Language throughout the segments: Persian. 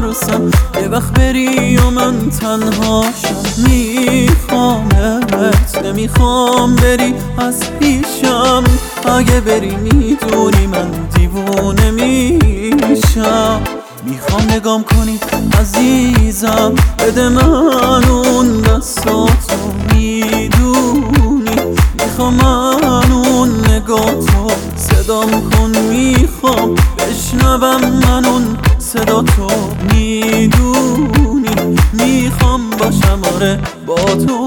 میترسم یه وقت بری و من تنهاشم. میخوامت نمیخوام بری از پیشم، اگه بری میدونی من دیوونه میشم. میخوام نگام کنی عزیزم، بده من اون دستاتو، میدونی میخوام من اون نگاتو. صدام کن میخوام بشنوم من اون صداتو، میدونی میخوام باشم آره با تو.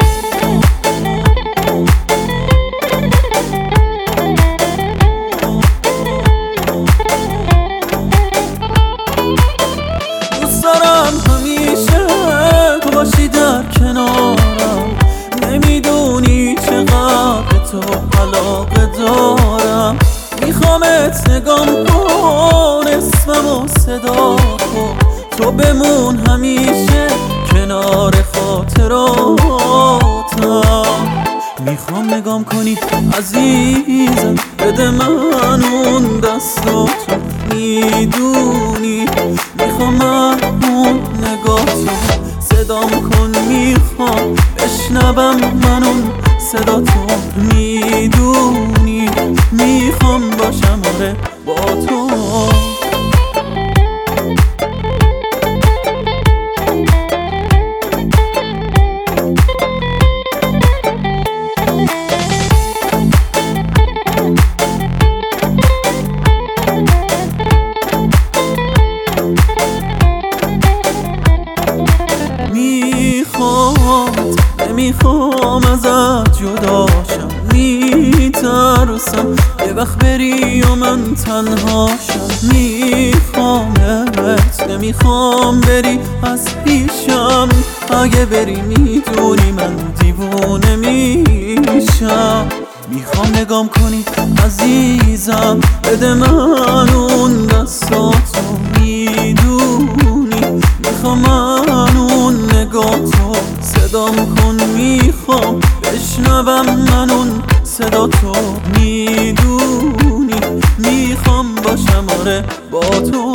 دوست دارم همیشه تو باشی در کنارم، نمیدونی چقدر به تو علاقه دارم. میخوامت نگام کن، اسمم و صدا کن، تو بمون همیشه کنار خاطراتم. میخوام نگام کنی عزیزم، بده من اون دستاتو، میدونی میخوام من اون نگاتو. صدام کن میخوام بشنوم من اون صداتو، میدونی میخوام باشم آره با تو. نمیخوام ازت جداشم، میترسم یه وقت بری و من تنهاشم. میخوامت نمیخوام بری از پیشم، اگه بری میدونی من دیوونه میشم. میخوام نگام کنی عزیزم، بده من اون دستاتو، میدونی میخوام من اون نگاتو. صدام کن میخوام بشنوم من اون صداتو، میدونی میخوام باشم آره با تو.